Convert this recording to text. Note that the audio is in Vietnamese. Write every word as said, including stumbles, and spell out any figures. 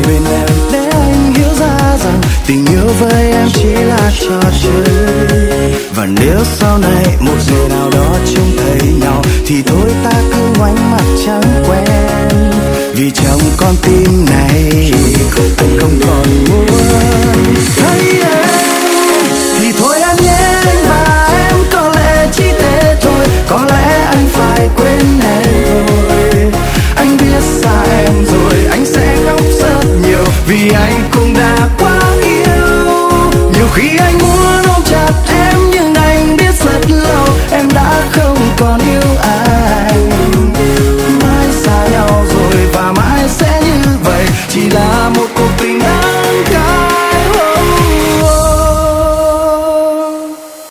bên em để anh hiểu ra rằng tình yêu với em chỉ là trò chơi. Và nếu sau này một ngày nào đó trông thấy nhau thì thôi ta cứ ngoảnh mặt chẳng quen, vì trong con tim này anh không còn muốn